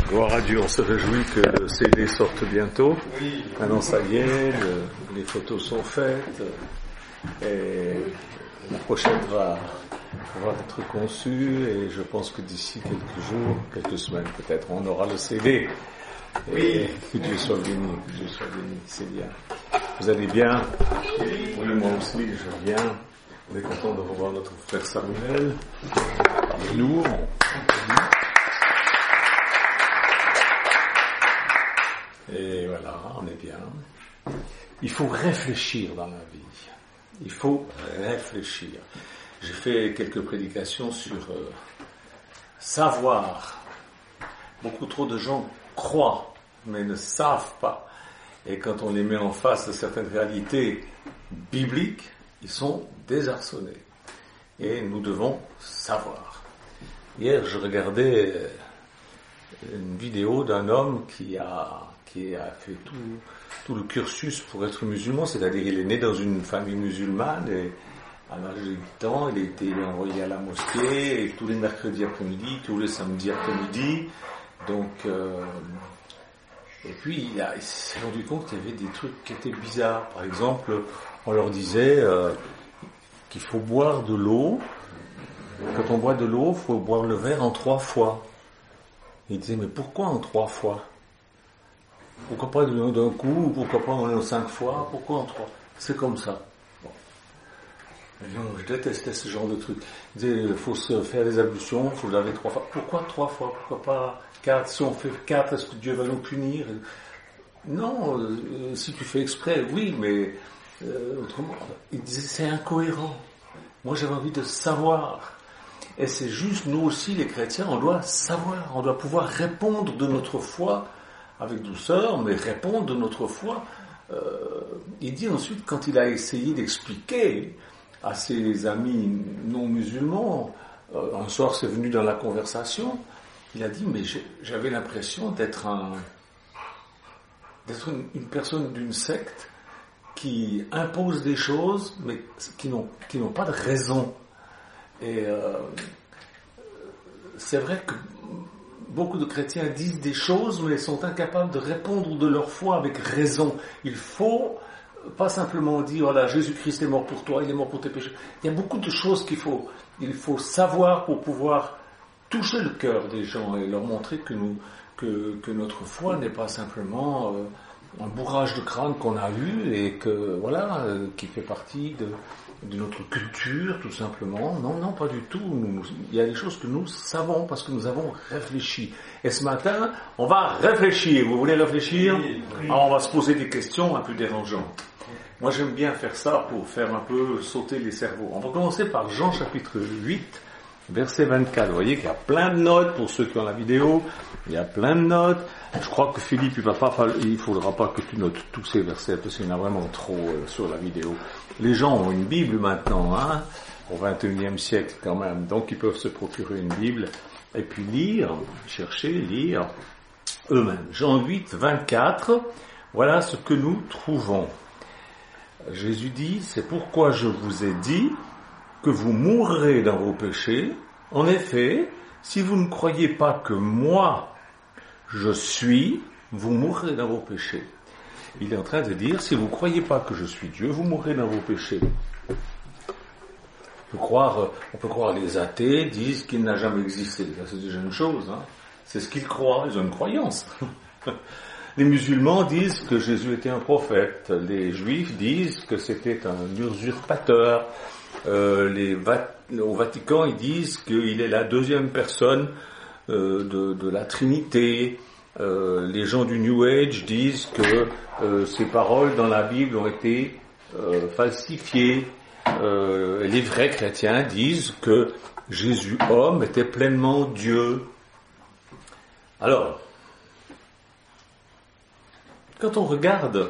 Gloire à Dieu, on se réjouit que le CD sorte bientôt. Maintenant ça y est, les photos sont faites et la pochette va être conçue et je pense que d'ici quelques jours, quelques semaines peut-être, on aura le CD. Et que Dieu soit béni, c'est bien. Vous allez bien? Oui, moi aussi je viens. On est content de revoir notre frère Samuel parmi nous. Et voilà, on est bien. Il faut réfléchir dans la vie. Il faut réfléchir. J'ai fait quelques prédications sur savoir. Beaucoup trop de gens croient, mais ne savent pas. Et quand on les met en face de certaines réalités bibliques, ils sont désarçonnés. Et nous devons savoir. Hier, je regardais une vidéo d'un homme qui a fait tout le cursus pour être musulman, c'est-à-dire il est né dans une famille musulmane et à l'âge de 8 ans, il a été envoyé à la mosquée et tous les mercredis après-midi, tous les samedis après-midi. Donc, et puis il s'est rendu compte qu'il y avait des trucs qui étaient bizarres. Par exemple, on leur disait qu'il faut boire de l'eau. Quand on boit de l'eau, il faut boire le verre en 3 fois. Il disait, mais pourquoi en 3 fois? Pourquoi pas d'un coup, ou pourquoi pas en 5 fois? Pourquoi en 3? C'est comme ça. Bon. Non, je détestais ce genre de truc. Il disait, il faut se faire des ablutions, il faut laver 3 fois. Pourquoi 3 fois? Pourquoi pas 4? Si on fait 4, est-ce que Dieu va nous punir? Non, si tu fais exprès, oui, mais autrement, il disait, c'est incohérent. Moi, j'avais envie de savoir. Et c'est juste, nous aussi, les chrétiens, on doit savoir, on doit pouvoir répondre de notre foi avec douceur, mais répondre de notre foi. Il dit ensuite, quand il a essayé d'expliquer à ses amis non musulmans, un soir c'est venu dans la conversation, il a dit, mais j'avais l'impression d'être une personne d'une secte qui impose des choses, mais qui n'ont pas de raison. Et c'est vrai que beaucoup de chrétiens disent des choses, mais sont incapables de répondre de leur foi avec raison. Il faut pas simplement dire, voilà, Jésus-Christ est mort pour toi, il est mort pour tes péchés. Il y a beaucoup de choses il faut savoir pour pouvoir toucher le cœur des gens et leur montrer que notre foi n'est pas simplement un bourrage de crâne qu'on a eu et que, voilà, qui fait partie de notre culture, tout simplement. Non, pas du tout. Il y a des choses que nous savons parce que nous avons réfléchi. Et ce matin, on va réfléchir. Vous voulez réfléchir? Oui. Alors, on va se poser des questions un peu dérangeantes. Moi, j'aime bien faire ça pour faire un peu sauter les cerveaux. On va commencer par Jean chapitre 8, verset 24. Vous voyez qu'il y a plein de notes pour ceux qui ont la vidéo. Il y a plein de notes. Je crois que Philippe, il faudra pas que tu notes tous ces versets parce qu'il y en a vraiment trop sur la vidéo. Les gens ont une Bible maintenant, au XXIe siècle quand même, donc ils peuvent se procurer une Bible et puis lire eux-mêmes. Jean 8, 24, voilà ce que nous trouvons. Jésus dit, c'est pourquoi je vous ai dit que vous mourrez dans vos péchés. En effet, si vous ne croyez pas que moi, je suis, vous mourrez dans vos péchés. Il est en train de dire, si vous ne croyez pas que je suis Dieu, vous mourrez dans vos péchés. On peut croire les athées disent qu'il n'a jamais existé. Ça, c'est déjà une chose. C'est ce qu'ils croient, ils ont une croyance. Les musulmans disent que Jésus était un prophète. Les juifs disent que c'était un usurpateur. Au Vatican, ils disent qu'il est la 2e personne de la Trinité. Les gens du New Age disent que ces paroles dans la Bible ont été falsifiées. Les vrais chrétiens disent que Jésus homme était pleinement Dieu. Alors, quand on regarde,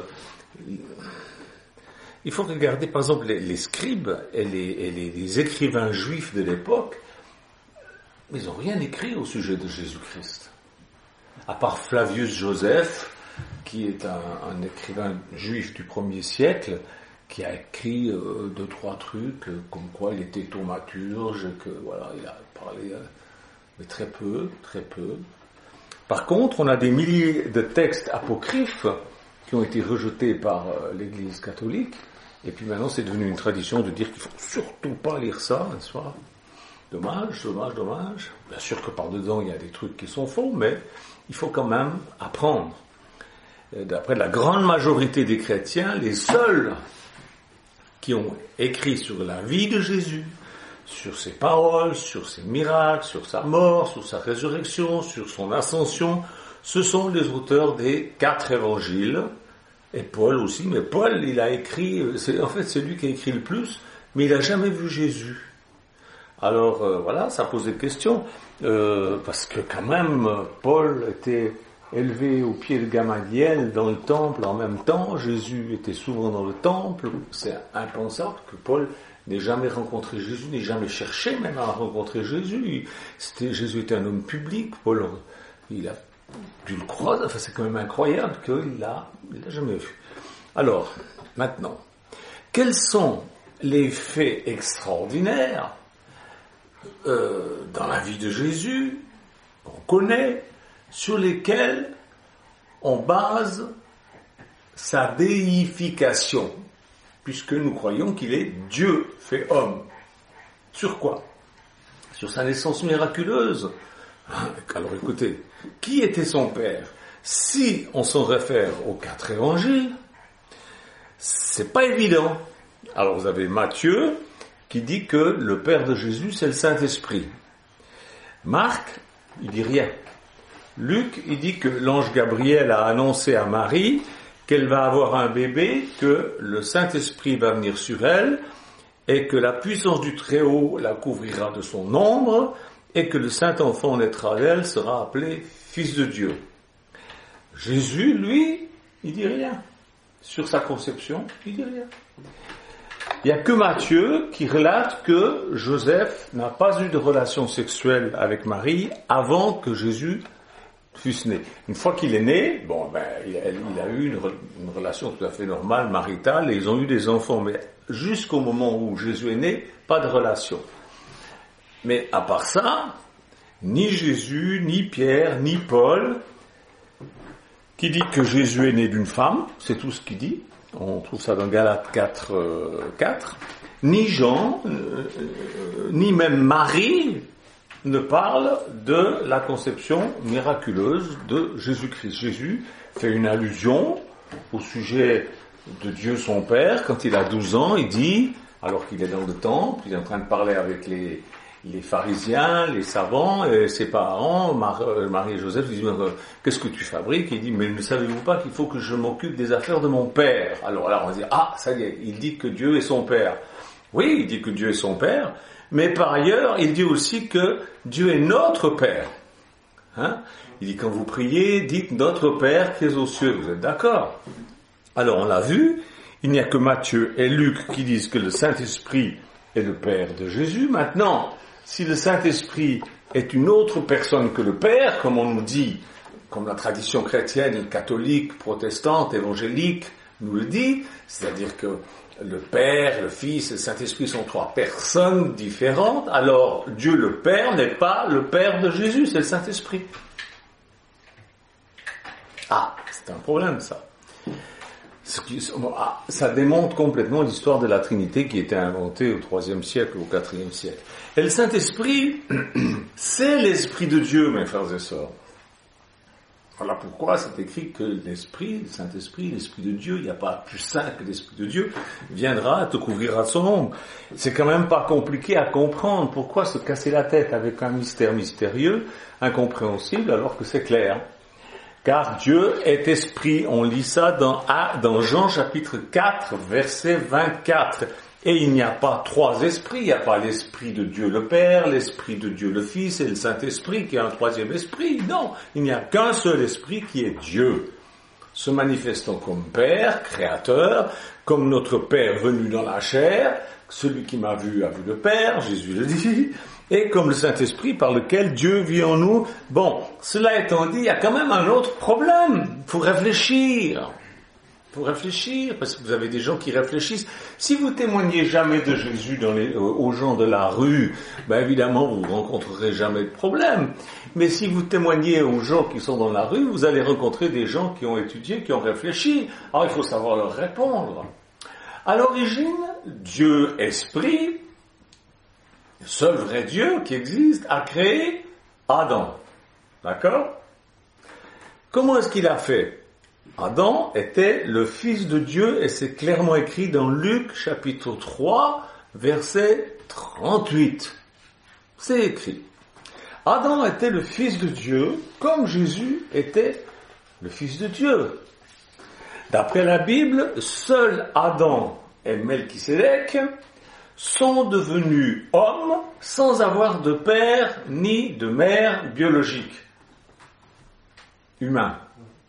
il faut regarder par exemple les scribes et les écrivains juifs de l'époque, mais ils n'ont rien écrit au sujet de Jésus-Christ. À part Flavius Joseph, qui est un écrivain juif du 1er siècle, qui a écrit 2-3 trucs, comme quoi il était thaumaturge, que voilà, il a parlé, mais très peu. Par contre, on a des milliers de textes apocryphes qui ont été rejetés par l'Église catholique, et puis maintenant c'est devenu une tradition de dire qu'il ne faut surtout pas lire ça, n'est-ce pas ? Dommage. Bien sûr que par dedans il y a des trucs qui sont faux, mais il faut quand même apprendre. D'après la grande majorité des chrétiens, les seuls qui ont écrit sur la vie de Jésus, sur ses paroles, sur ses miracles, sur sa mort, sur sa résurrection, sur son ascension, ce sont les auteurs des 4 évangiles, et Paul aussi, mais Paul, il a écrit, c'est lui qui a écrit le plus, mais il n'a jamais vu Jésus. Alors voilà, ça pose des questions, parce que quand même, Paul était élevé au pied de Gamaliel dans le temple en même temps, Jésus était souvent dans le temple, c'est impensable que Paul n'ait jamais rencontré Jésus, n'ait jamais cherché même à rencontrer Jésus. Jésus était un homme public, Paul, il a dû le croire, enfin c'est quand même incroyable qu'il l'a jamais vu. Alors, maintenant, quels sont les faits extraordinaires dans la vie de Jésus, qu'on connaît, sur lesquels on base sa déification, puisque nous croyons qu'il est Dieu fait homme. Sur quoi ? Sur sa naissance miraculeuse. Alors écoutez, qui était son père ? Si on s'en réfère aux 4 évangiles, c'est pas évident. Alors vous avez Matthieu qui dit que le père de Jésus c'est le Saint-Esprit. Marc, il dit rien. Luc, il dit que l'ange Gabriel a annoncé à Marie qu'elle va avoir un bébé, que le Saint-Esprit va venir sur elle, et que la puissance du Très-Haut la couvrira de son ombre, et que le Saint-Enfant naîtra d'elle sera appelé Fils de Dieu. Jésus, lui, il dit rien. Sur sa conception, il dit rien. Il n'y a que Matthieu qui relate que Joseph n'a pas eu de relation sexuelle avec Marie avant que Jésus fût né. Une fois qu'il est né, il a eu une relation tout à fait normale, maritale, et ils ont eu des enfants. Mais jusqu'au moment où Jésus est né, pas de relation. Mais à part ça, ni Jésus, ni Pierre, ni Paul, qui dit que Jésus est né d'une femme, c'est tout ce qu'il dit. On trouve ça dans Galates 4, ni Jean, ni même Marie ne parle de la conception miraculeuse de Jésus-Christ. Jésus fait une allusion au sujet de Dieu son Père. Quand il a 12 ans, il dit, alors qu'il est dans le temple, il est en train de parler avec les pharisiens, les savants, et ses parents, Marie et Joseph, ils disent, qu'est-ce que tu fabriques ? Il dit, mais ne savez-vous pas qu'il faut que je m'occupe des affaires de mon Père ? Alors là, on va dire, ça y est, il dit que Dieu est son Père. Oui, il dit que Dieu est son Père, mais par ailleurs, il dit aussi que Dieu est notre Père. Il dit, quand vous priez, dites notre Père qui est aux cieux. Vous êtes d'accord ? Alors, on l'a vu, il n'y a que Matthieu et Luc qui disent que le Saint-Esprit est le Père de Jésus. Maintenant, si le Saint-Esprit est une autre personne que le Père, comme on nous dit, comme la tradition chrétienne, catholique, protestante, évangélique nous le dit, c'est-à-dire que le Père, le Fils et le Saint-Esprit sont 3 personnes différentes, alors Dieu le Père n'est pas le Père de Jésus, c'est le Saint-Esprit. C'est un problème ça. Ça démontre complètement l'histoire de la Trinité qui était inventée au IIIe siècle ou au IVe siècle. Et le Saint-Esprit, c'est l'Esprit de Dieu, mes frères et sœurs. Voilà pourquoi c'est écrit que l'Esprit, le Saint-Esprit, l'Esprit de Dieu, il n'y a pas plus saint que l'Esprit de Dieu, viendra, te couvrira de son ombre. C'est quand même pas compliqué à comprendre. Pourquoi se casser la tête avec un mystère mystérieux, incompréhensible, alors que c'est clair ? Car Dieu est esprit. On lit ça dans Jean chapitre 4, verset 24. Et il n'y a pas 3 esprits. Il n'y a pas l'esprit de Dieu le Père, l'esprit de Dieu le Fils et le Saint-Esprit qui est un 3e esprit. Non, il n'y a qu'un seul esprit qui est Dieu. Se manifestant comme Père, Créateur, comme notre Père venu dans la chair. Celui qui m'a vu a vu le Père, Jésus le dit. Et comme le Saint-Esprit par lequel Dieu vit en nous. Bon, cela étant dit, il y a quand même un autre problème. Il faut réfléchir. Faut réfléchir, parce que vous avez des gens qui réfléchissent. Si vous témoignez jamais de Jésus aux gens de la rue, ben évidemment, vous ne rencontrerez jamais de problème. Mais si vous témoignez aux gens qui sont dans la rue, vous allez rencontrer des gens qui ont étudié, qui ont réfléchi. Alors il faut savoir leur répondre. À l'origine, Dieu Esprit, le seul vrai Dieu qui existe, a créé Adam. D'accord? Comment est-ce qu'il a fait? Adam était le fils de Dieu et c'est clairement écrit dans Luc chapitre 3 verset 38. C'est écrit. Adam était le fils de Dieu comme Jésus était le fils de Dieu. D'après la Bible, seul Adam et Melchisédek sont devenus hommes sans avoir de père ni de mère biologique. Humain.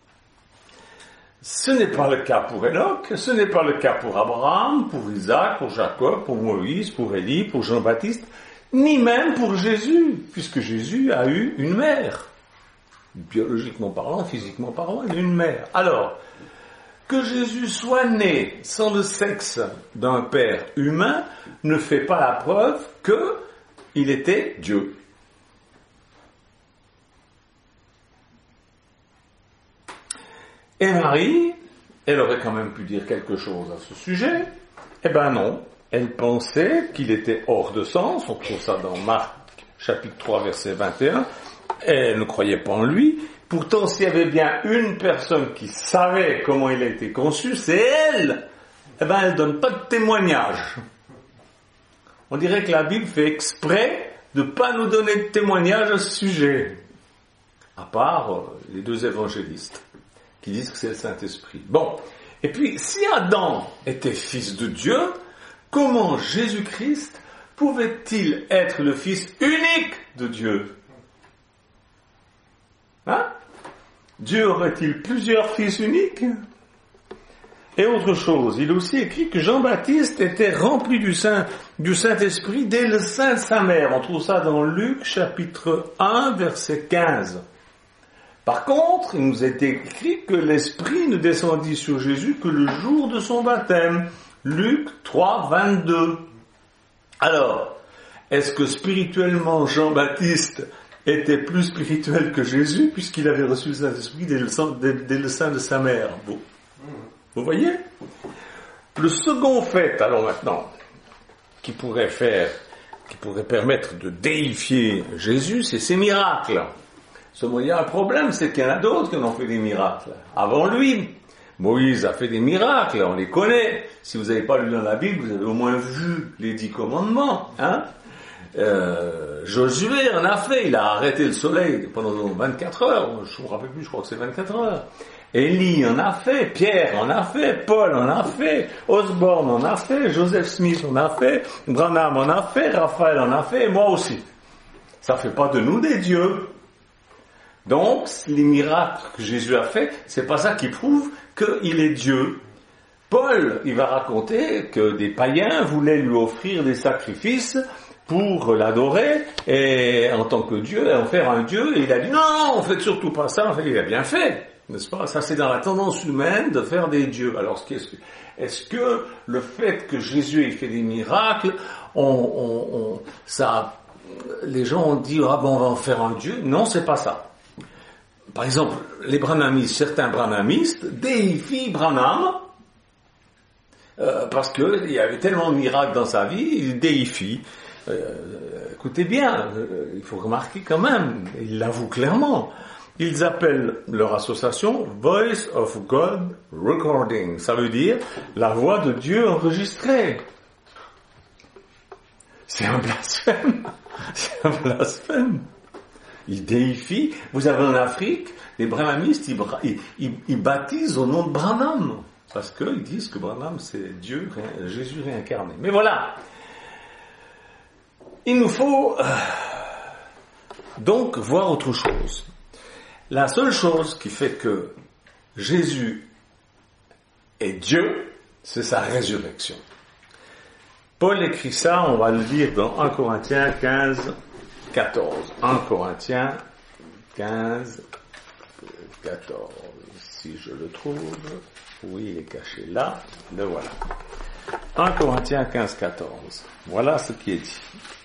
Ce n'est pas le cas pour Enoch, ce n'est pas le cas pour Abraham, pour Isaac, pour Jacob, pour Moïse, pour Élie, pour Jean-Baptiste, ni même pour Jésus, puisque Jésus a eu une mère. Biologiquement parlant, physiquement parlant, il a une mère. Alors, que Jésus soit né sans le sexe d'un père humain ne fait pas la preuve qu'il était Dieu. Et Marie, elle aurait quand même pu dire quelque chose à ce sujet. Eh ben non, elle pensait qu'il était hors de sens, on trouve ça dans Marc chapitre 3 verset 21, et elle ne croyait pas en lui. Pourtant, s'il y avait bien une personne qui savait comment il a été conçu, c'est elle. Eh ben elle donne pas de témoignage. On dirait que la Bible fait exprès de pas nous donner de témoignage à ce sujet. À part les deux évangélistes qui disent que c'est le Saint-Esprit. Bon. Et puis, si Adam était fils de Dieu, comment Jésus-Christ pouvait-il être le fils unique de Dieu? Hein? Dieu aurait-il plusieurs fils uniques? Et autre chose, il est aussi écrit que Jean-Baptiste était rempli du Saint-Esprit dès le sein de sa mère. On trouve ça dans Luc chapitre 1 verset 15. Par contre, il nous est écrit que l'Esprit ne descendit sur Jésus que le jour de son baptême. Luc 3, 22. Alors, est-ce que spirituellement Jean-Baptiste était plus spirituel que Jésus puisqu'il avait reçu le Saint-Esprit dès le sein de sa mère? Bon. Vous voyez? Le second fait, alors maintenant, qui pourrait permettre de déifier Jésus, c'est ses miracles. Seulement, il y a un problème, c'est qu'il y en a d'autres qui ont fait des miracles. Avant lui, Moïse a fait des miracles, on les connaît. Si vous n'avez pas lu dans la Bible, vous avez au moins vu les 10 commandements. Hein? Josué en a fait, il a arrêté le soleil pendant 24 heures. Je ne me rappelle plus, je crois que c'est 24 heures. Élie en a fait, Pierre en a fait, Paul en a fait, Osborne en a fait, Joseph Smith en a fait, Branham en a fait, Raphaël en a fait, et moi aussi. Ça ne fait pas de nous des dieux. Donc, les miracles que Jésus a fait, c'est pas ça qui prouve qu'il est Dieu. Paul, il va raconter que des païens voulaient lui offrir des sacrifices pour l'adorer, et en tant que Dieu, et en faire un Dieu, et il a dit non, on fait surtout pas ça, il a bien fait. N'est-ce pas? Ça, c'est dans la tendance humaine de faire des dieux. Alors, est-ce que le fait que Jésus ait fait des miracles, les gens ont dit, ah bon, on va en faire un dieu? Non, c'est pas ça. Par exemple, les branhamistes, certains branhamistes déifient Branham, parce qu'il y avait tellement de miracles dans sa vie, ils déifient. Écoutez bien, il faut remarquer quand même, ils l'avouent clairement. Ils appellent leur association Voice of God Recording. Ça veut dire la voix de Dieu enregistrée. C'est un blasphème. C'est un blasphème. Ils déifient. Vous avez en Afrique, les branhamistes, ils baptisent au nom de Branham. Parce qu'ils disent que Branham, c'est Dieu, Jésus réincarné. Mais voilà. Il nous faut donc voir autre chose. La seule chose qui fait que Jésus est Dieu, c'est sa résurrection. Paul écrit ça, on va le lire dans 1 Corinthiens 15, 14. 1 Corinthiens 15, 14, si je le trouve. Oui, il est caché là. Le voilà. 1 Corinthiens 15, 14. Voilà ce qui est dit.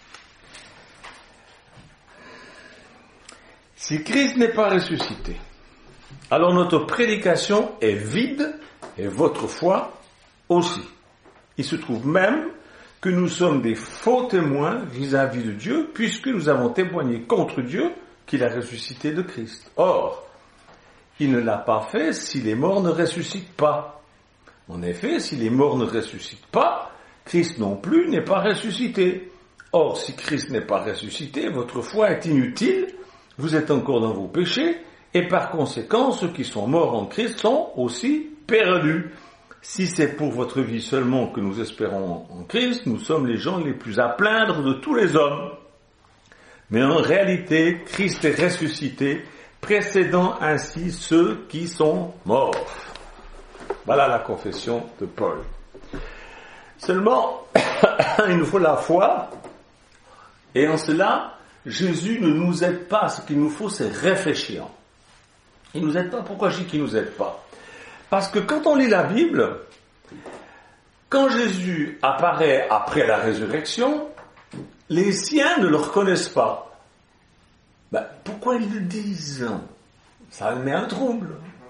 Si Christ n'est pas ressuscité, alors notre prédication est vide et votre foi aussi. Il se trouve même que nous sommes des faux témoins vis-à-vis de Dieu, puisque nous avons témoigné contre Dieu qu'il a ressuscité de Christ. Or, il ne l'a pas fait si les morts ne ressuscitent pas. En effet, si les morts ne ressuscitent pas, Christ non plus n'est pas ressuscité. Or, si Christ n'est pas ressuscité, votre foi est inutile, vous êtes encore dans vos péchés, et par conséquent, ceux qui sont morts en Christ sont aussi perdus. Si c'est pour votre vie seulement que nous espérons en Christ, nous sommes les gens les plus à plaindre de tous les hommes. Mais en réalité, Christ est ressuscité, précédant ainsi ceux qui sont morts. Voilà la confession de Paul. Seulement, il nous faut la foi, et en cela, Jésus ne nous aide pas. Ce qu'il nous faut, c'est réfléchir. Il ne nous aide pas. Pourquoi je dis qu'il ne nous aide pas ? Parce que quand on lit la Bible, quand Jésus apparaît après la résurrection, les siens ne le reconnaissent pas. Pourquoi ils le disent ? Ça met un trouble.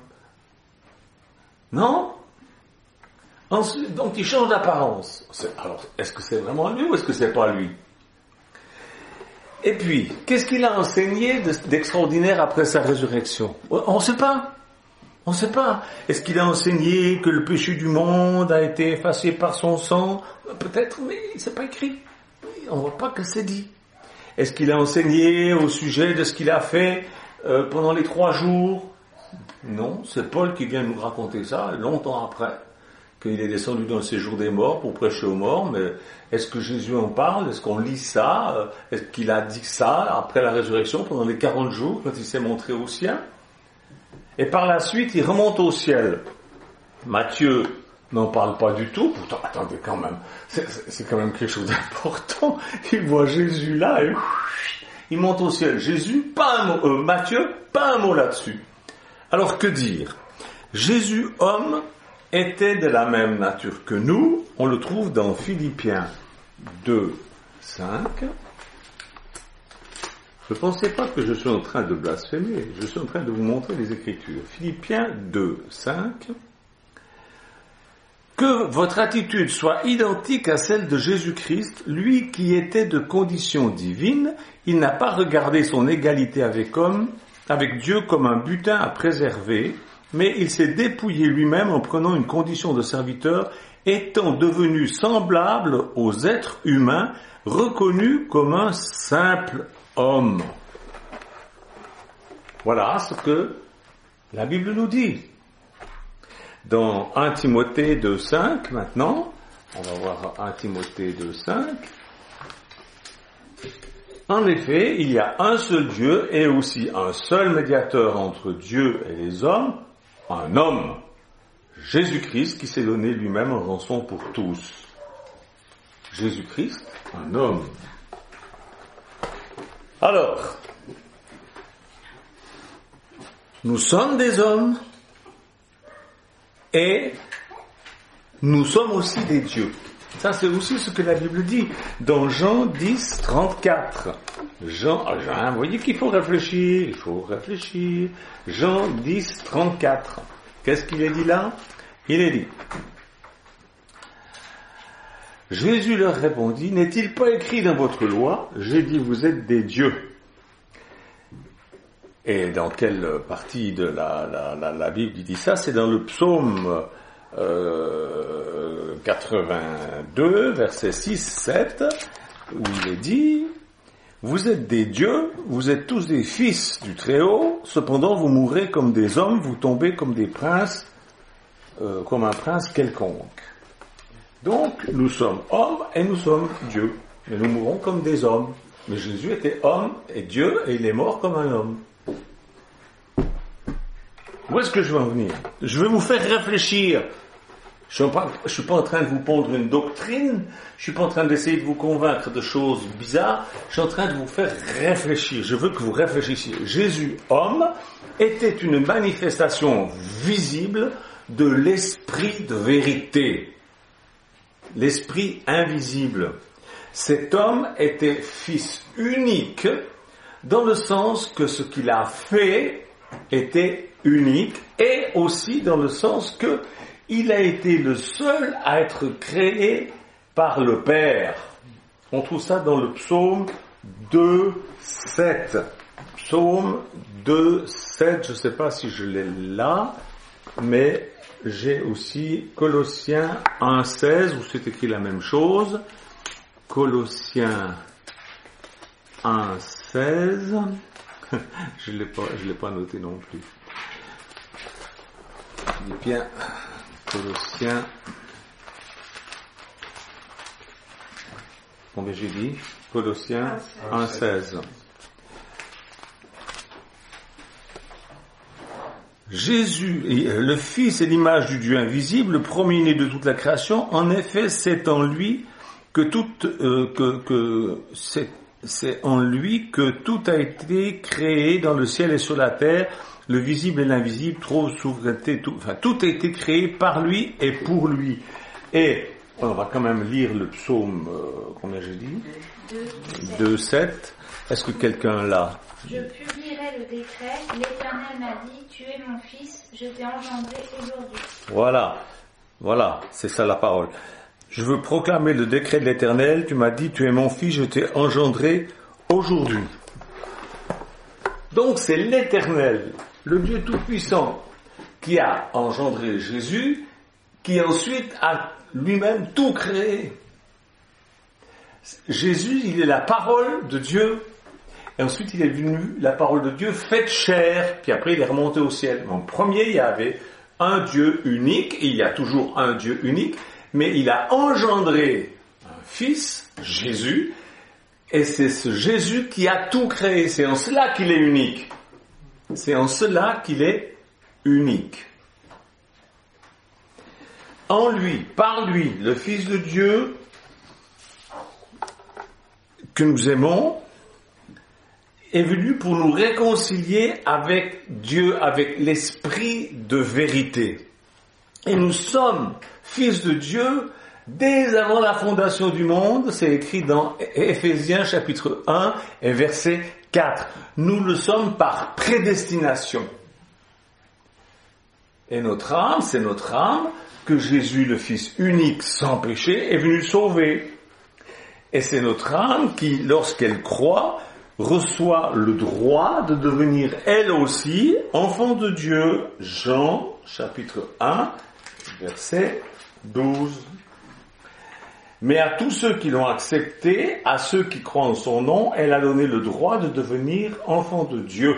Non ? Ensuite, donc il change d'apparence. Alors, est-ce que c'est vraiment lui ou est-ce que c'est pas lui ? Et puis, qu'est-ce qu'il a enseigné d'extraordinaire après sa résurrection ? On ne sait pas. On ne sait pas. Est-ce qu'il a enseigné que le péché du monde a été effacé par son sang ? Peut-être, mais c'est pas écrit. On ne voit pas que c'est dit. Est-ce qu'il a enseigné au sujet de ce qu'il a fait pendant les 3 jours ? Non, c'est Paul qui vient nous raconter ça, longtemps après, qu'il est descendu dans le séjour des morts pour prêcher aux morts, mais est-ce que Jésus en parle ? Est-ce qu'on lit ça ? Est-ce qu'il a dit ça après la résurrection, pendant les 40 jours, quand il s'est montré aux siens ? Et par la suite, il remonte au ciel. Matthieu n'en parle pas du tout. Pourtant, attendez quand même, c'est quand même quelque chose d'important. Il voit Jésus là et il monte au ciel. Jésus, pas un mot. Matthieu, pas un mot là-dessus. Alors que dire ? Jésus, homme, était de la même nature que nous. On le trouve dans Philippiens 2, 5. Ne pensez pas que je suis en train de blasphémer, je suis en train de vous montrer les Écritures. Philippiens 2, 5. Que votre attitude soit identique à celle de Jésus-Christ, lui qui était de condition divine, il n'a pas regardé son égalité avec Dieu comme un butin à préserver, mais il s'est dépouillé lui-même en prenant une condition de serviteur, étant devenu semblable aux êtres humains, reconnu comme un simple homme. Voilà ce que la Bible nous dit. Dans 1 Timothée 2,5 maintenant, on va voir 1 Timothée 2,5. En effet, il y a un seul Dieu et aussi un seul médiateur entre Dieu et les hommes, un homme, Jésus-Christ, qui s'est donné lui-même en rançon pour tous. Jésus-Christ, un homme. Alors, nous sommes des hommes et nous sommes aussi des dieux. Ça, c'est aussi ce que la Bible dit dans Jean 10, 34. Vous voyez qu'il faut réfléchir, Jean 10, 34. Qu'est-ce qu'il est dit là ? Il est dit: Jésus leur répondit, n'est-il pas écrit dans votre loi, j'ai dit vous êtes des dieux? Et dans quelle partie de la Bible il dit ça? C'est dans le psaume 82, versets 6-7, où il est dit: vous êtes des dieux, vous êtes tous des fils du Très-Haut, cependant vous mourrez comme des hommes, vous tombez comme des princes, comme un prince quelconque. Donc, nous sommes hommes et nous sommes dieux. Et nous mourrons comme des hommes. Mais Jésus était homme et Dieu, et il est mort comme un homme. Où est-ce que je veux en venir? Je vais vous faire réfléchir. Je suis pas en train de vous pondre une doctrine, je suis pas en train d'essayer de vous convaincre de choses bizarres, je suis en train de vous faire réfléchir. Je veux que vous réfléchissiez. Jésus, homme, était une manifestation visible de l'esprit de vérité. L'esprit invisible. Cet homme était fils unique dans le sens que ce qu'il a fait était unique et aussi dans le sens que il a été le seul à être créé par le Père. On trouve ça dans le psaume 2:7. Psaume 2:7, je ne sais pas si je l'ai là, mais j'ai aussi Colossiens 1:16 où c'est écrit la même chose. Colossiens 1:16. Je l'ai pas noté non plus. Eh bien, Colossiens. Combien j'ai dit? Colossiens 1:16. Jésus, le Fils est l'image du Dieu invisible, le premier-né de toute la création. En effet, c'est en lui que c'est en lui que tout a été créé dans le ciel et sur la terre, le visible et l'invisible, trône, souveraineté, tout a été créé par lui et pour lui. Et on va quand même lire le psaume, combien j'ai dit? 2:7. Est-ce que quelqu'un l'a? Je publierai le décret, l'Éternel m'a dit, tu es mon fils, je t'ai engendré aujourd'hui. Voilà, c'est ça la parole. Je veux proclamer le décret de l'Éternel, tu m'as dit, tu es mon fils, je t'ai engendré aujourd'hui. Donc c'est l'Éternel, le Dieu Tout-Puissant, qui a engendré Jésus, qui ensuite a lui-même tout créé. Jésus, il est la parole de Dieu. Et ensuite, il est venu, la parole de Dieu, faite chair, puis après, il est remonté au ciel. En premier, il y avait un Dieu unique, et il y a toujours un Dieu unique, mais il a engendré un fils, Jésus, et c'est ce Jésus qui a tout créé. C'est en cela qu'il est unique. C'est en cela qu'il est unique. En lui, par lui, le Fils de Dieu, que nous aimons, est venu pour nous réconcilier avec Dieu, avec l'esprit de vérité. Et nous sommes fils de Dieu dès avant la fondation du monde. C'est écrit dans Éphésiens chapitre 1 et verset 4. Nous le sommes par prédestination. Et notre âme, c'est notre âme que Jésus, le Fils unique sans péché, est venu sauver. Et c'est notre âme qui, lorsqu'elle croit, reçoit le droit de devenir elle aussi enfant de Dieu. Jean, chapitre 1, verset 12. Mais à tous ceux qui l'ont accepté, à ceux qui croient en son nom, elle a donné le droit de devenir enfant de Dieu.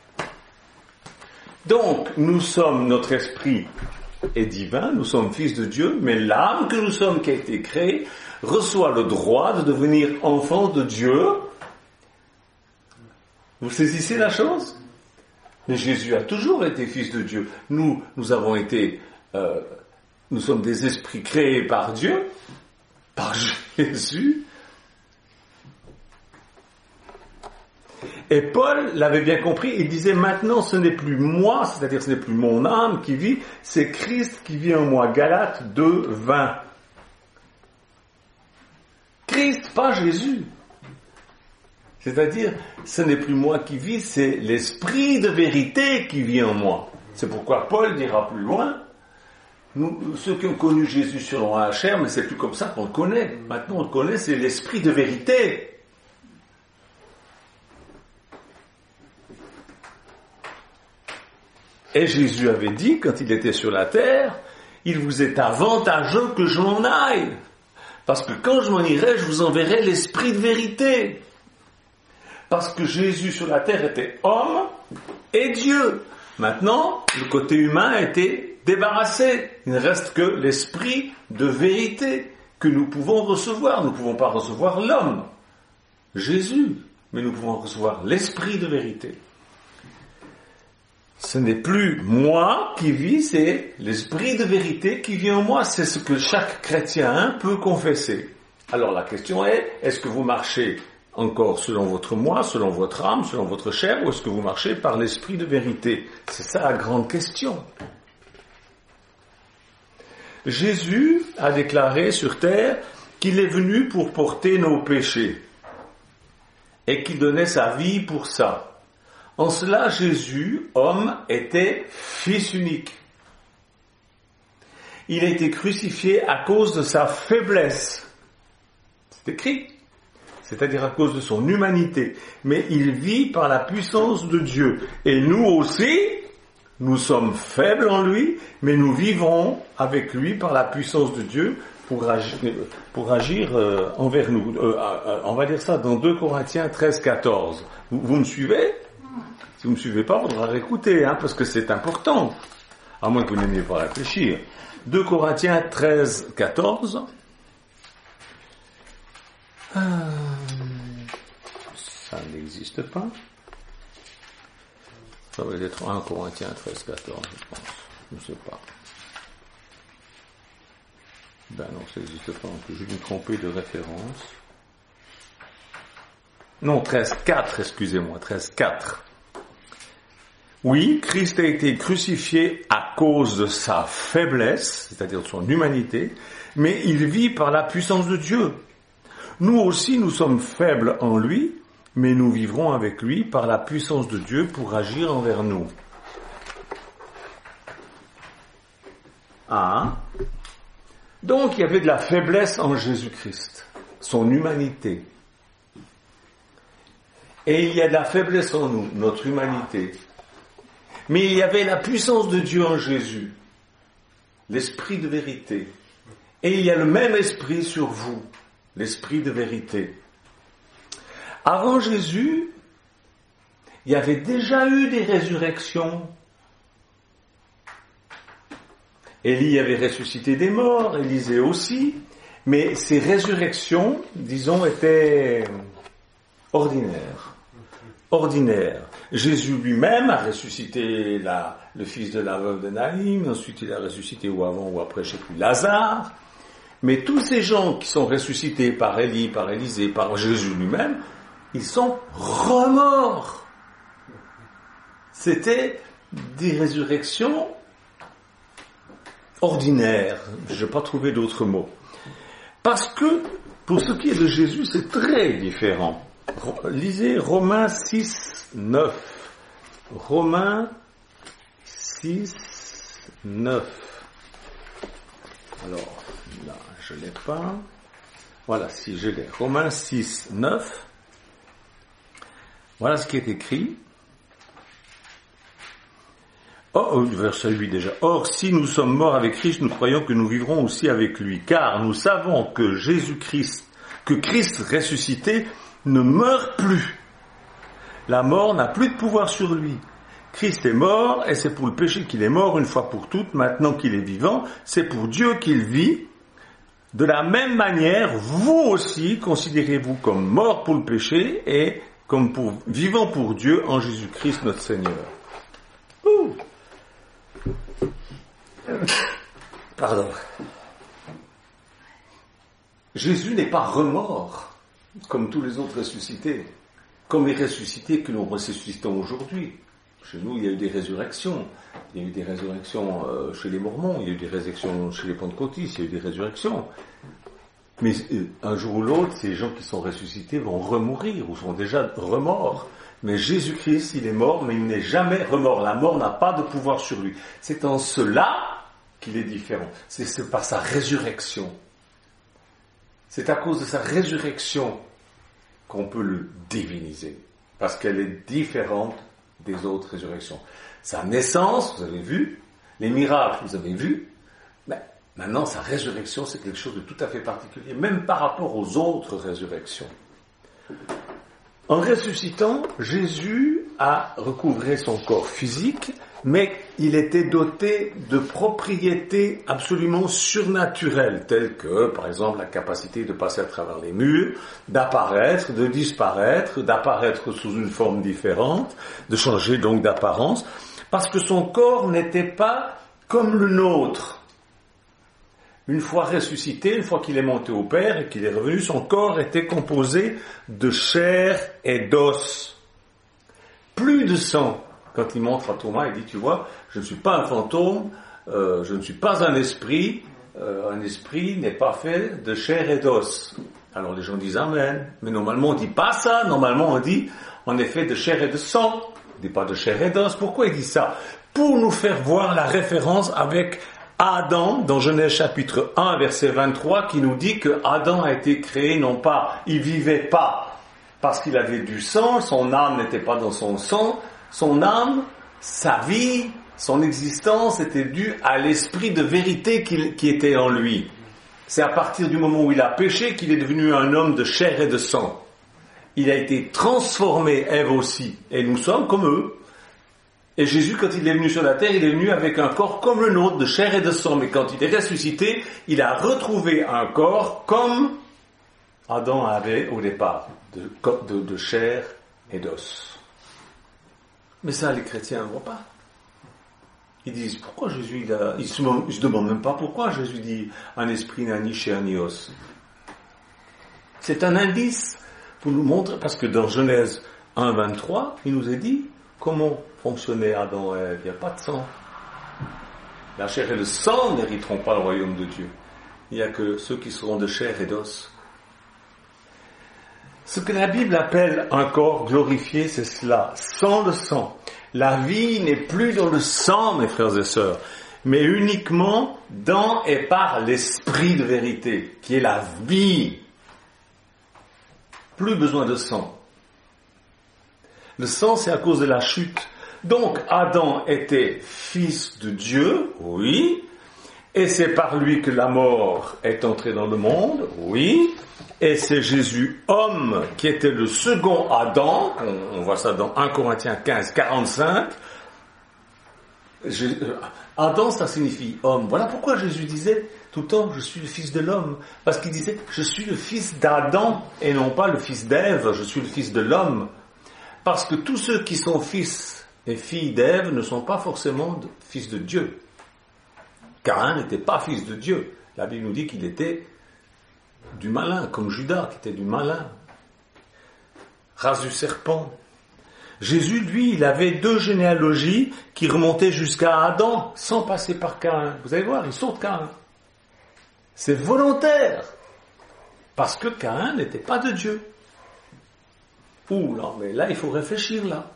Donc, nous sommes, notre esprit est divin, nous sommes fils de Dieu, mais l'âme que nous sommes, qui a été créée, reçoit le droit de devenir enfant de Dieu. Vous saisissez la chose? Mais Jésus a toujours été fils de Dieu. Nous avons été, nous sommes des esprits créés par Dieu, par Jésus. Et Paul l'avait bien compris, il disait maintenant ce n'est plus moi, c'est-à-dire ce n'est plus mon âme qui vit, c'est Christ qui vit en moi. Galates 2:20. Christ, pas Jésus. C'est-à-dire, ce n'est plus moi qui vis, c'est l'esprit de vérité qui vit en moi. C'est pourquoi Paul dira plus loin, nous, ceux qui ont connu Jésus selon la chair, mais c'est plus comme ça qu'on le connaît. Maintenant, on le connaît, c'est l'esprit de vérité. Et Jésus avait dit, quand il était sur la terre, il vous est avantageux que je m'en aille. Parce que quand je m'en irai, je vous enverrai l'esprit de vérité. Parce que Jésus sur la terre était homme et Dieu. Maintenant, le côté humain a été débarrassé. Il ne reste que l'esprit de vérité que nous pouvons recevoir. Nous ne pouvons pas recevoir l'homme, Jésus, mais nous pouvons recevoir l'esprit de vérité. Ce n'est plus moi qui vis, c'est l'esprit de vérité qui vit en moi. C'est ce que chaque chrétien peut confesser. Alors la question est-ce que vous marchez encore selon votre moi, selon votre âme, selon votre chair, ou est-ce que vous marchez par l'esprit de vérité? C'est ça la grande question. Jésus a déclaré sur terre qu'il est venu pour porter nos péchés et qu'il donnait sa vie pour ça. En cela, Jésus, homme, était fils unique. Il a été crucifié à cause de sa faiblesse. C'est écrit. C'est-à-dire à cause de son humanité. Mais il vit par la puissance de Dieu. Et nous aussi, nous sommes faibles en lui, mais nous vivrons avec lui par la puissance de Dieu pour agir envers nous. On va dire ça dans 2 Corinthiens 13, 14. Vous me suivez? Si vous ne me suivez pas, il faudra réécouter, parce que c'est important. À moins que vous n'ayez pas à réfléchir. 2 Corinthiens 13, 14. Ça n'existe pas. Ça va être 1 Corinthiens 13, 14, je pense. Je ne sais pas. Ben non, ça n'existe pas. On peut juste me tromper de référence. Non, 13, 4, excusez-moi, 13, 4. Oui, Christ a été crucifié à cause de sa faiblesse, c'est-à-dire de son humanité, mais il vit par la puissance de Dieu. Nous aussi, nous sommes faibles en lui, mais nous vivrons avec lui par la puissance de Dieu pour agir envers nous. Donc, il y avait de la faiblesse en Jésus-Christ, son humanité. Et il y a de la faiblesse en nous, notre humanité. Mais il y avait la puissance de Dieu en Jésus, l'esprit de vérité. Et il y a le même esprit sur vous, l'esprit de vérité. Avant Jésus, il y avait déjà eu des résurrections. Élie avait ressuscité des morts, Élisée aussi, mais ces résurrections, disons, étaient ordinaires. Jésus lui-même a ressuscité le fils de la veuve de Naïm, ensuite il a ressuscité ou avant ou après, je ne sais plus, Lazare. Mais tous ces gens qui sont ressuscités par Élie, par Élisée, par Jésus lui-même, ils sont remords. C'était des résurrections ordinaires. Je n'ai pas trouvé d'autres mots. Parce que, pour ce qui est de Jésus, c'est très différent. Lisez Romains 6, 9. Romains 6, 9. Alors, là, je ne l'ai pas. Voilà, si je l'ai. Romains 6, 9. Voilà ce qui est écrit. Verset 8 déjà. Or, si nous sommes morts avec Christ, nous croyons que nous vivrons aussi avec lui. Car nous savons que Christ ressuscité ne meurt plus. La mort n'a plus de pouvoir sur lui. Christ est mort, et c'est pour le péché qu'il est mort une fois pour toutes. Maintenant qu'il est vivant, c'est pour Dieu qu'il vit. De la même manière, vous aussi, considérez-vous comme mort pour le péché et comme vivant pour Dieu en Jésus-Christ notre Seigneur. Pardon. Jésus n'est pas remort comme tous les autres ressuscités, comme les ressuscités que nous ressuscitons aujourd'hui. Chez nous, il y a eu des résurrections. Il y a eu des résurrections chez les Mormons, il y a eu des résurrections chez les Pentecôtistes, il y a eu des résurrections. Mais un jour ou l'autre, ces gens qui sont ressuscités vont remourir ou sont déjà remords. Mais Jésus-Christ, il est mort, mais il n'est jamais remort. La mort n'a pas de pouvoir sur lui. C'est en cela qu'il est différent. C'est par sa résurrection. C'est à cause de sa résurrection qu'on peut le diviniser. Parce qu'elle est différente des autres résurrections. Sa naissance, vous avez vu. Les miracles, vous avez vu. Mais maintenant, sa résurrection, c'est quelque chose de tout à fait particulier, même par rapport aux autres résurrections. En ressuscitant, Jésus a recouvré son corps physique, mais il était doté de propriétés absolument surnaturelles, telles que, par exemple, la capacité de passer à travers les murs, d'apparaître, de disparaître, d'apparaître sous une forme différente, de changer donc d'apparence. Parce que son corps n'était pas comme le nôtre. Une fois ressuscité, une fois qu'il est monté au Père et qu'il est revenu, son corps était composé de chair et d'os. Plus de sang. Quand il montre à Thomas, il dit, tu vois, je ne suis pas un fantôme, je ne suis pas un esprit n'est pas fait de chair et d'os. Alors les gens disent Amen. Mais normalement on ne dit pas ça, normalement on dit en effet de chair et de sang. On ne dit pas de chair et d'os. Pourquoi il dit ça? Pour nous faire voir la référence avec Adam, dans Genèse chapitre 1, verset 23, qui nous dit que Adam a été créé, non pas, il vivait pas, parce qu'il avait du sang, son âme n'était pas dans son sang, son âme, sa vie, son existence était due à l'esprit de vérité qui était en lui. C'est à partir du moment où il a péché qu'il est devenu un homme de chair et de sang. Il a été transformé, Ève aussi, et nous sommes comme eux. Et Jésus, quand il est venu sur la terre, il est venu avec un corps comme le nôtre, de chair et de sang. Mais quand il est ressuscité, il a retrouvé un corps comme Adam avait au départ, de chair et d'os. Mais ça, les chrétiens ne voient pas. Ils disent, pourquoi Jésus, ils se demandent même pas pourquoi Jésus dit, un esprit n'a ni chair ni os. C'est un indice pour nous montrer, parce que dans Genèse 1, 23, il nous est dit, comment fonctionnait Adam et Ève? Il n'y a pas de sang. La chair et le sang n'hériteront pas le royaume de Dieu. Il n'y a que ceux qui seront de chair et d'os. Ce que la Bible appelle un corps glorifié, c'est cela, sans le sang. La vie n'est plus dans le sang, mes frères et sœurs, mais uniquement dans et par l'esprit de vérité, qui est la vie. Plus besoin de sang. Le sang, c'est à cause de la chute. Donc, Adam était fils de Dieu, oui, et c'est par lui que la mort est entrée dans le monde, oui, et c'est Jésus, homme, qui était le second Adam, on voit ça dans 1 Corinthiens 15, 45. Adam, ça signifie homme. Voilà pourquoi Jésus disait tout le temps, je suis le fils de l'homme. Parce qu'il disait, je suis le fils d'Adam, et non pas le fils d'Ève, je suis le fils de l'homme. Parce que tous ceux qui sont fils et filles d'Ève ne sont pas forcément fils de Dieu. Caïn n'était pas fils de Dieu. La Bible nous dit qu'il était du malin, comme Judas qui était du malin. Race du serpent. Jésus, lui, il avait 2 généalogies qui remontaient jusqu'à Adam, sans passer par Caïn. Vous allez voir, il saute Caïn. C'est volontaire. Parce que Caïn n'était pas de Dieu. Ouh, non, mais là, il faut réfléchir, là.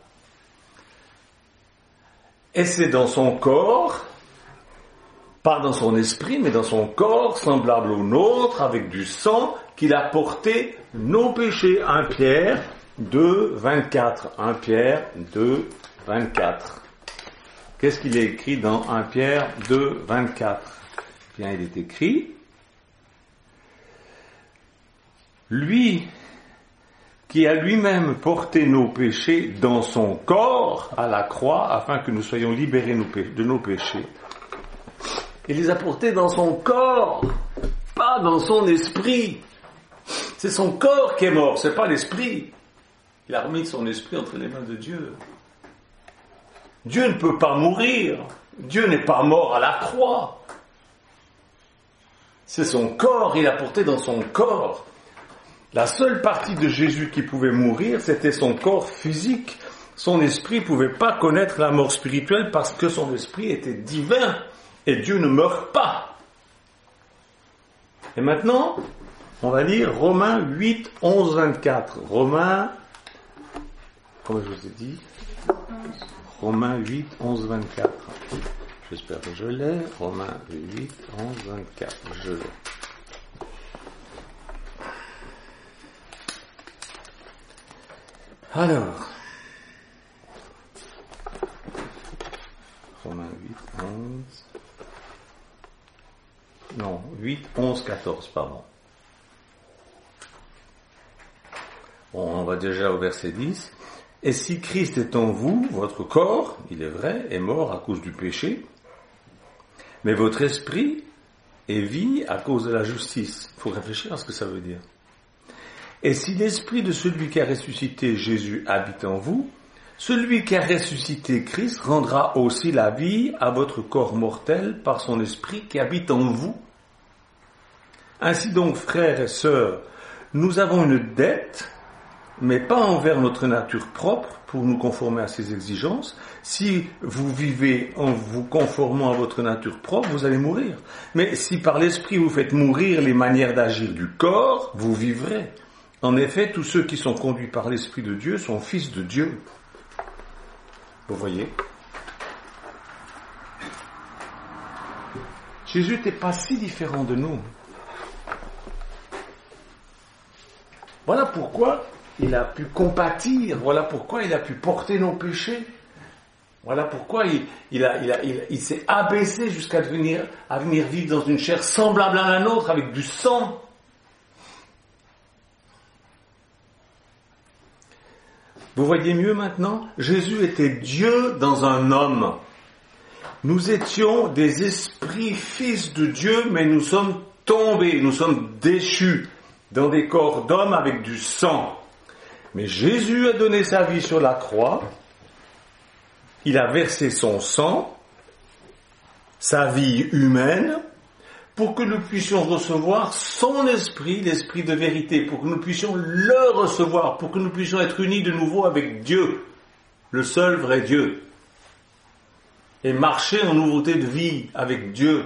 Et c'est dans son corps, pas dans son esprit, mais dans son corps, semblable au nôtre, avec du sang, qu'il a porté nos péchés. 1 Pierre 2, 24. 1 Pierre 2, 24. Qu'est-ce qu'il est écrit dans 1 Pierre 2, 24? Bien, il est écrit, lui qui a lui-même porté nos péchés dans son corps à la croix, afin que nous soyons libérés de nos péchés. Il les a portés dans son corps, pas dans son esprit. C'est son corps qui est mort, c'est pas l'esprit. Il a remis son esprit entre les mains de Dieu. Dieu ne peut pas mourir. Dieu n'est pas mort à la croix. C'est son corps, il a porté dans son corps. La seule partie de Jésus qui pouvait mourir, c'était son corps physique. Son esprit ne pouvait pas connaître la mort spirituelle parce que son esprit était divin. Et Dieu ne meurt pas. Et maintenant, on va lire Romains 8, 11, 24. Romains, comme je vous ai dit, Romains 8, 11, 24. J'espère que je l'ai. Romains 8, 11, 24. Je l'ai. Alors, Romains 8, 11, non, 8, 11, 14, pardon. Bon, on va déjà au verset 10. Et si Christ est en vous, votre corps, il est vrai, est mort à cause du péché, mais votre esprit est vie à cause de la justice. Il faut réfléchir à ce que ça veut dire. Et si l'esprit de celui qui a ressuscité Jésus habite en vous, Celui qui a ressuscité Christ rendra aussi la vie à votre corps mortel par son esprit qui habite en vous. Ainsi donc, frères et sœurs, nous avons une dette, mais pas envers notre nature propre pour nous conformer à ses exigences. Si vous vivez en vous conformant à votre nature propre, vous allez mourir. Mais si par l'esprit vous faites mourir les manières d'agir du corps, vous vivrez. En effet, tous ceux qui sont conduits par l'Esprit de Dieu sont fils de Dieu. Vous voyez ? Jésus n'était pas si différent de nous. Voilà pourquoi il a pu compatir, voilà pourquoi il a pu porter nos péchés. Voilà pourquoi il s'est abaissé jusqu'à venir vivre dans une chair semblable à la nôtre, avec du sang. Vous voyez mieux maintenant ? Jésus était Dieu dans un homme. Nous étions des esprits fils de Dieu, mais nous sommes tombés, nous sommes déchus dans des corps d'hommes avec du sang. Mais Jésus a donné sa vie sur la croix, il a versé son sang, sa vie humaine, pour que nous puissions recevoir son esprit, l'esprit de vérité, pour que nous puissions le recevoir, pour que nous puissions être unis de nouveau avec Dieu, le seul vrai Dieu, et marcher en nouveauté de vie avec Dieu.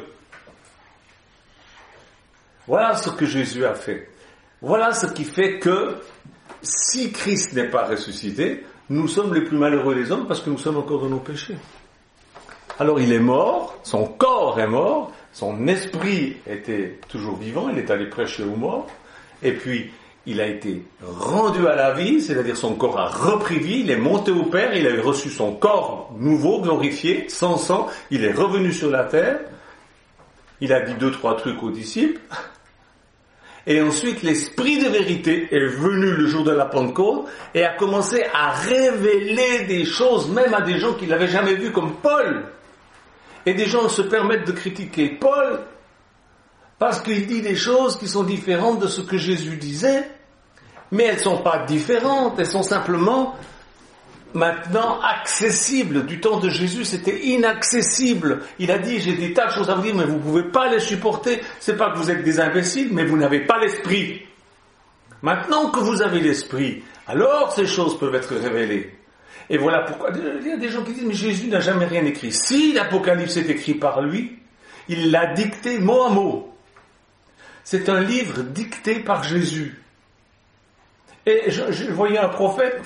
Voilà ce que Jésus a fait. Voilà ce qui fait que, si Christ n'est pas ressuscité, nous sommes les plus malheureux des hommes parce que nous sommes encore dans nos péchés. Alors il est mort, son corps est mort, son esprit était toujours vivant, il est allé prêcher aux morts, et puis il a été rendu à la vie, c'est-à-dire son corps a repris vie, il est monté au Père, il a reçu son corps nouveau, glorifié, sans sang, il est revenu sur la terre, il a dit 2-3 trucs aux disciples, et ensuite l'esprit de vérité est venu le jour de la Pentecôte et a commencé à révéler des choses même à des gens qui ne l'avaient jamais vu, comme Paul. Et des gens se permettent de critiquer Paul parce qu'il dit des choses qui sont différentes de ce que Jésus disait, mais elles ne sont pas différentes, elles sont simplement maintenant accessibles. Du temps de Jésus, c'était inaccessible. Il a dit, j'ai des tas de choses à vous dire, mais vous ne pouvez pas les supporter. C'est pas que vous êtes des imbéciles, mais vous n'avez pas l'esprit. Maintenant que vous avez l'esprit, alors ces choses peuvent être révélées. Et voilà pourquoi, il y a des gens qui disent, mais Jésus n'a jamais rien écrit. Si l'Apocalypse est écrit par lui, il l'a dicté mot à mot. C'est un livre dicté par Jésus. Et je voyais un prophète,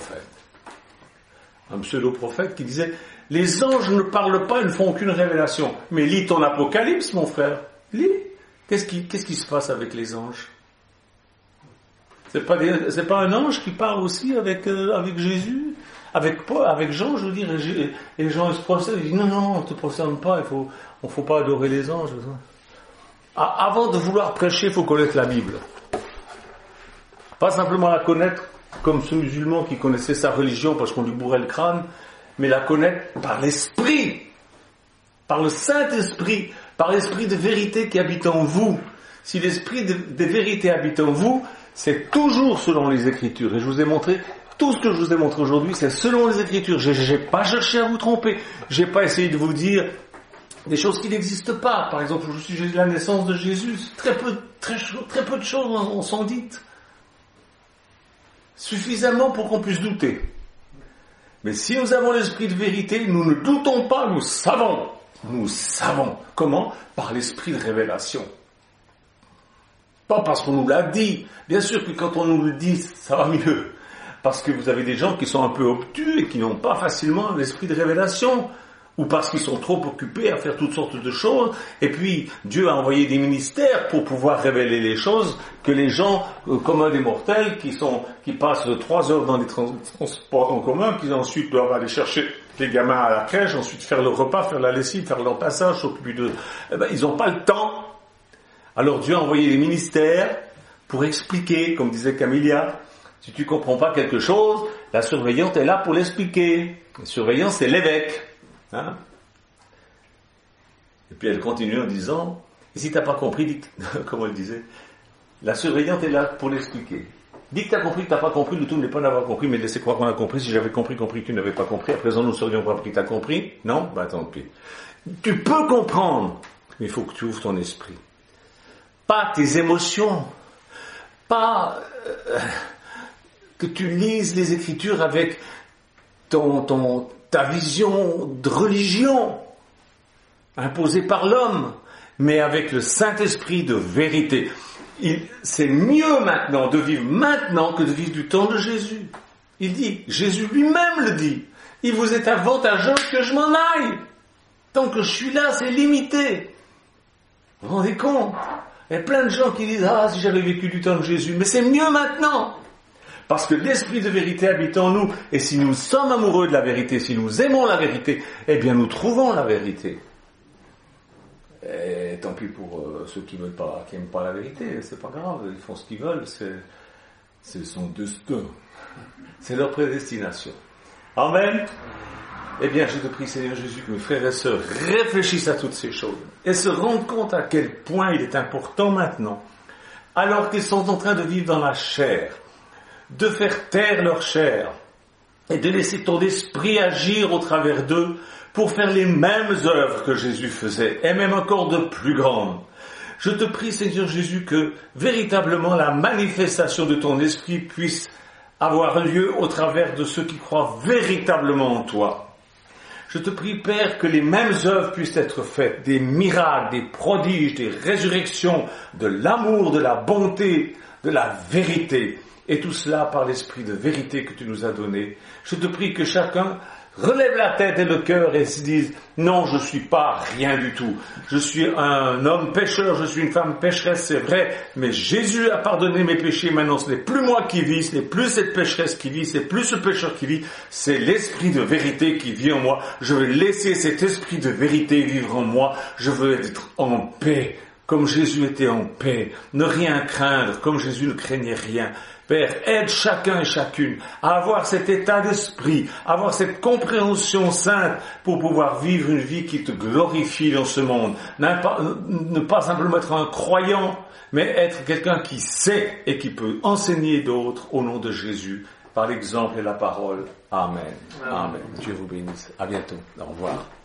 un pseudo-prophète qui disait « Les anges ne parlent pas, ils ne font aucune révélation. » Mais lis ton Apocalypse, mon frère. Lis. Qu'est-ce qui se passe avec les anges ? C'est pas un ange qui parle aussi avec Jésus, avec Jean, je veux dire. Et Jean se procède, il dit « Non, ne te procède pas, il faut pas adorer les anges. » Avant de vouloir prêcher, il faut connaître la Bible. Pas simplement la connaître comme ce musulman qui connaissait sa religion parce qu'on lui bourrait le crâne, mais la connaître par l'esprit, par le Saint-Esprit, par l'esprit de vérité qui habite en vous. Si l'esprit de vérité habite en vous, c'est toujours selon les Écritures. Et je vous ai montré, tout ce que je vous ai montré aujourd'hui, c'est selon les Écritures. J'ai pas cherché à vous tromper. J'ai pas essayé de vous dire des choses qui n'existent pas. Par exemple, je suis la naissance de Jésus. Très peu de choses en sont dites. Suffisamment pour qu'on puisse douter. Mais si nous avons l'esprit de vérité, nous ne doutons pas, nous savons. Nous savons. Comment ? Par l'esprit de révélation. Pas parce qu'on nous l'a dit. Bien sûr que quand on nous le dit, ça va mieux. Parce que vous avez des gens qui sont un peu obtus et qui n'ont pas facilement l'esprit de révélation. Ou parce qu'ils sont trop occupés à faire toutes sortes de choses, et puis Dieu a envoyé des ministères pour pouvoir révéler les choses que les gens communs des mortels qui passent 3 heures dans les transports en commun, qui ensuite doivent aller chercher les gamins à la crèche, ensuite faire le repas, faire la lessive, faire leur passage, s'occuper d'eux. Ils n'ont pas le temps. Alors Dieu a envoyé des ministères pour expliquer, comme disait Camilla, si tu comprends pas quelque chose, la surveillante est là pour l'expliquer. La surveillante, c'est l'évêque. Hein? Et puis elle continue en disant, et si tu n'as pas compris, comment elle disait, la surveillante est là pour l'expliquer. Dis que tu as compris, que tu n'as pas compris, le tout n'est pas d'avoir compris, mais de laisser croire qu'on a compris. Si j'avais compris que tu n'avais pas compris, à présent nous saurions pas que tu as compris. Non? Ben tant pis. Tu peux comprendre, mais il faut que tu ouvres ton esprit. Pas tes émotions, pas que tu lises les Écritures avec ta vision de religion imposée par l'homme, mais avec le Saint-Esprit de vérité. C'est mieux maintenant de vivre maintenant que de vivre du temps de Jésus. Il dit, Jésus lui-même le dit, il vous est avantageux que je m'en aille. Tant que je suis là, c'est limité. Vous vous rendez compte? Il y a plein de gens qui disent, si j'avais vécu du temps de Jésus, mais c'est mieux maintenant. Parce que l'Esprit de vérité habite en nous, et si nous sommes amoureux de la vérité, si nous aimons la vérité, eh bien nous trouvons la vérité. Et tant pis pour ceux qui n'aiment pas la vérité, c'est pas grave, ils font ce qu'ils veulent, c'est son destin, c'est leur prédestination. Amen. Eh bien, je te prie, Seigneur Jésus, que mes frères et sœurs réfléchissent à toutes ces choses et se rendent compte à quel point il est important maintenant, alors qu'ils sont en train de vivre dans la chair, de faire taire leur chair et de laisser ton esprit agir au travers d'eux pour faire les mêmes œuvres que Jésus faisait, et même encore de plus grandes. Je te prie, Seigneur Jésus, que véritablement la manifestation de ton esprit puisse avoir lieu au travers de ceux qui croient véritablement en toi. Je te prie, Père, que les mêmes œuvres puissent être faites, des miracles, des prodiges, des résurrections, de l'amour, de la bonté, de la vérité, et tout cela par l'esprit de vérité que tu nous as donné. Je te prie que chacun relève la tête et le cœur et se dise, non, je suis pas rien du tout. Je suis un homme pécheur, je suis une femme pécheresse, c'est vrai, mais Jésus a pardonné mes péchés. Maintenant, ce n'est plus moi qui vis, ce n'est plus cette pécheresse qui vit, ce n'est plus ce pécheur qui vit, c'est l'esprit de vérité qui vit en moi. Je veux laisser cet esprit de vérité vivre en moi. Je veux être en paix, comme Jésus était en paix. Ne rien craindre, comme Jésus ne craignait rien. Père, aide chacun et chacune à avoir cet état d'esprit, à avoir cette compréhension sainte pour pouvoir vivre une vie qui te glorifie dans ce monde. Ne pas simplement être un croyant, mais être quelqu'un qui sait et qui peut enseigner d'autres au nom de Jésus, par l'exemple et la parole. Amen. Amen. Dieu vous bénisse. À bientôt. Au revoir.